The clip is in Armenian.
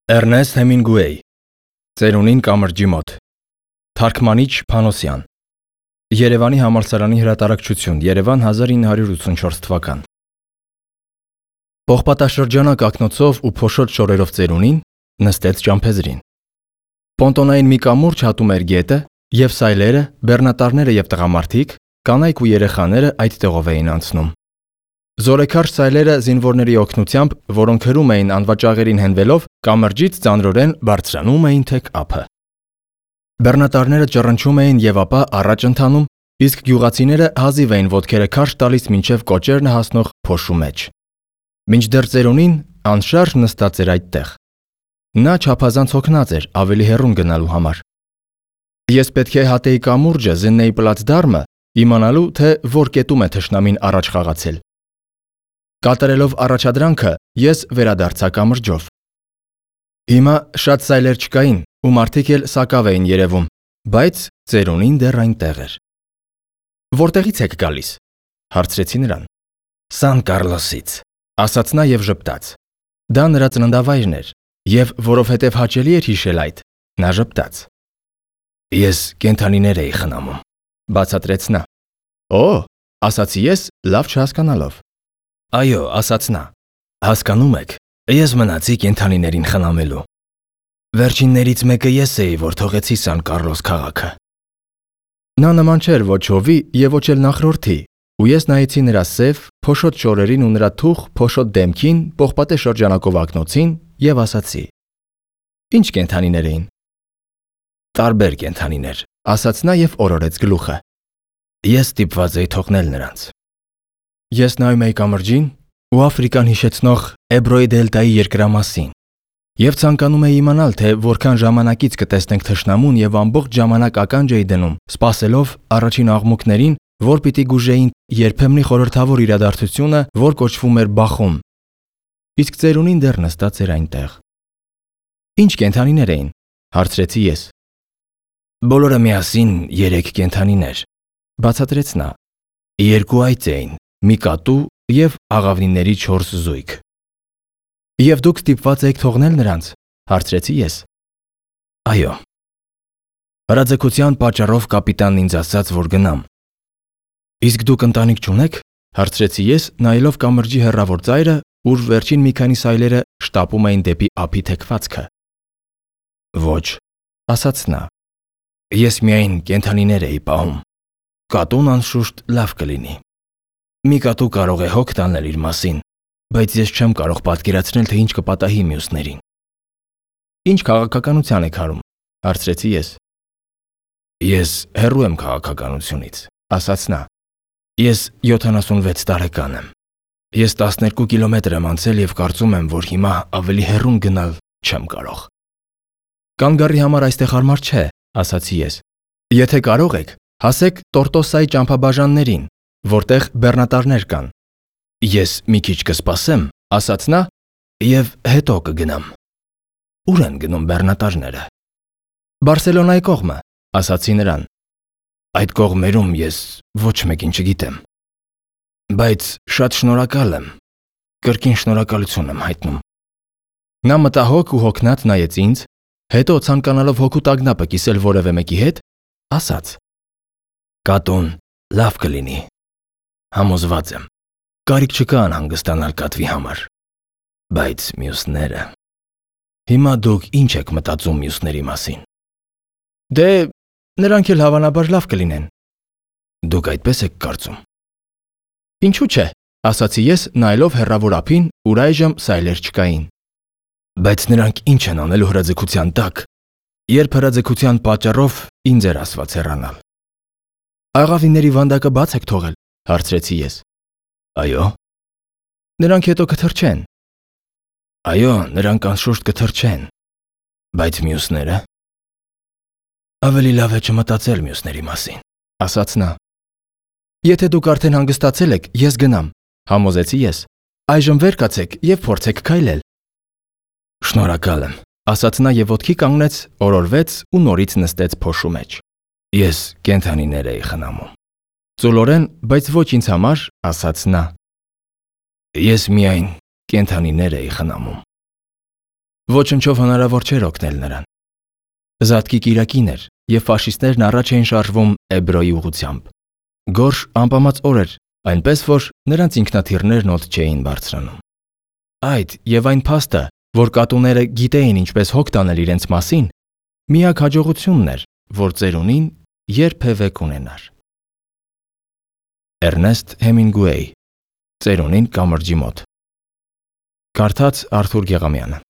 Էրնեստ Հեմինգուեյ, Ծերունին կամրջի մոտ, Թարգմանիչ Փանոսյան, Երևանի համալսարանի հրատարակչություն, Երևան 1984 թվական։ Պողպատաշրջանակ ակնոցով ու փոշոտ շորերով ծերունին նստեց ճամփեզրին։ Պոնտոնային մի կամուրջ հատում էր գետը, և սայլերը, բեռնատարները և տղամարդիկ, կանայք ու երեխաները այդ տեղով էին անցնում։ Զորեքարշ սայլերը զինվորների օգնությամբ, որոնք հրում էին անվաճաղերին հենվելով, կամրջից ծանրորեն բարձրանում էին թեք ափը։ Բեռնատարները ճռնչում էին և ապա առաջ ընթանում, իսկ գյուղացիները հազիվ էին ոտքերը քարշ տալիս մինչև կոճերնը հասնող փոշու մեջ։ Մինչդեռ ծերունին անշարժ նստած էր այդտեղ։ Նա չափազանց հոգնած էր ավելի հեռուն գնալու համար։ Ես պետք է հատեի կամուրջը, զննեի պլացդարմը, իմանալու, թե որ կետում է թշնամին առաջ խաղացել։ Կատարելով առաջադրանքը, ես վերադարձա կամրջով։ Հիմա շատ սայլեր չկային, ու մարդիկ էլ սակավ էին երևում, բայց ծերունին դեռ այնտեղ էր։ «Որտեղից եք գալիս»։ Հարցրեցի նրան։ «Սան Կառլոսից», ասաց նա և ժպտաց։ Դա նրա ծննդավայրն էր, և որովհետև հաճելի էր հիշել այդ, նա ժպտաց։ «Ես կենդանիներ էի խնամում», բացատրեց նա։ «Օ», ասացի ես, լավ չհասկանալով։ «Այո», ասաց նա, «հասկանում եք, ես մնացի կենդանիներին խնամելու։ Վերջիններից մեկը ես էի, որ թողեցի Սան Կառլոս քաղաքը»։ Նա նման չէր ոչ հովի և ոչ էլ նախորդի, ու ես նայեցի նրա սև, փոշոտ շորերին ու նրա թուխ, փոշոտ դեմքին, պողպատե շրջանակով ակնոցին և ասացի. «Ինչ կենդանիներ էին»։ «Տարբեր կենդանիներ», ասաց նա և օրորեց գլուխը։ «Ես ստիպված էի թողնել նրանց»։ Ես նայում էի կամրջին ու Աֆրիկան հիշեցնող Էբրոյի դելտայի երկրամասին և ցանկանում էի իմանալ, թե որքան ժամանակից կտեսնենք թշնամուն և ամբողջ ժամանակ ականջ էի դնում, սպասելով առաջին աղմուկներին, որ պիտի գուժեին երբեմնի խորհրդավոր իրադարձությունը, որ կոչվում էր Բախում։ Իսկ ծերունին դեռ նստած էր այնտեղ։ «Ինչ կենդանիներ էին»։ Հարցրեցի ես։ «Բոլորը միասին 3 կենդանիներ», բացատրեց նա։ 2 այծ էին, մի կատու և աղավնիների 4 զույգ։ «Եվ դուք ստիպված էիք թողնել նրանց»։ Հարցրեցի ես։ «Այո»։ «Հրաձգության պատճառով կապիտանն ինձ ասաց, որ գնամ»։ «Իսկ դուք ընտանիք չունեք»։ Հարցրեցի ես, նայելով կամրջի հեռավոր ծայրը, ուր վերջին մի քանի սայլերը շտապում էին դեպի ափի թեքվածքը։ «Ոչ», ասաց նա։ «Ես միայն կենդանիներ էի պահում։ Կատուն, անշուշտ, լավ կլինի։ Մի կատու կարող է հոգ տանել իր մասին, բայց ես չեմ կարող պատկերացնել, թե ինչ կպատահի մյուսներին»։ «Ինչ քաղաքականության եք հարում»։ Հարցրեցի ես։ «Ես հեռու եմ քաղաքականությունից», ասաց նա։ «Ես 76 տարեկան եմ։ Ես 12 կիլոմետր եմ անցել և կարծում եմ, որ հիմա ավելի հեռուն գնալ չեմ կարող»։ «Կանգառի համար այստեղ հարմար չէ», ասացի ես։ «Եթե կարող եք, հասեք Տորտոսայի ճամփաբաժաններին, որտեղ բեռնատարներ կան»։ «Ես մի քիչ կսպասեմ», ասաց նա, «և հետո կգնամ»։ «Ուր են գնում բեռնատարները»։ «Բարսելոնայի կողմը», ասացի նրան։ «Այդ կողմերում ես ոչ մեկին չգիտեմ»։ «Բայց շատ շնորհակալ եմ, կրկին շնորհակալություն եմ հայտնում»։ Նա մտահոգ ու հոգնած նայեց ինձ, հետո ցանկանալով հոգու տագնապը կիսել որևէ մեկի հետ, ասաց. «Կատուն լավ կլինի, համոզված եմ, կարիք չկա անհանգստանալ կատվի համար, բայց մյուսները… Հիմա դուք ինչ եք մտածում մյուսների մասին»։ «Դե, նրանք էլ հավանաբար լավ կլինեն»։ «Դուք այդպես եք կարծում»։ «Ինչու՞ չէ», ասացի ես, նայելով հեռավոր ափին, ուր այժմ սայլեր չկային։ «Բայց նրանք ինչ են անելու հրաձգության տակ, երբ հրաձգության պատճառով ինձ էր ասված հեռանալ»։ «Աղավինների վանդակը բաց եք թողել»։ Հարցրեցի ես։ «Այո»։ «Նրանք հետո կթրջեն»։ «Այո, նրանք անշուշտ կթրջեն, բայց մյուսները… Ավելի լավ է չմտածել մյուսների մասին», ասաց նա։ «Եթե դուք արդեն հանգստացել եք, ես գնամ», համոզեցի ես։ «Այժմ վեր կացեք և փորձեք քայլել»։ «Շնորհակալ եմ», ասաց նա և ոտքի կանգնեց, օրորվեց ու նորից նստեց փոշու մեջ։ «Ես կենդանիներ էի խնամում»։ Ծուլորեն, բայց ոչ ինձ համար, ասաց նա։ «Ես միայն կենդանիներ էի խնամում»։ Ոչնչով հնարավոր չէր օգնել նրան։ Զատկի կիրակին էր, եւ ֆաշիստներն առաջ էին շարժվում Էբրոյի ուղղությամբ։ Գորշ ամպամած օր էր, այնպես որ նրանց ինքնաթիռներն օդ չէին բարձրանում։ Այդ եւ այն փաստը, որ կատուները գիտեին ինչպես հոգ տանել իրենց մասին, միակ հաջողությունն էր, որ ծերունին երբևէ կունենար։ Էրնեստ Հեմինգուեյ, Ծերունին կամրջի մոտ։ Կարդաց Արթուր Գեղամյանը։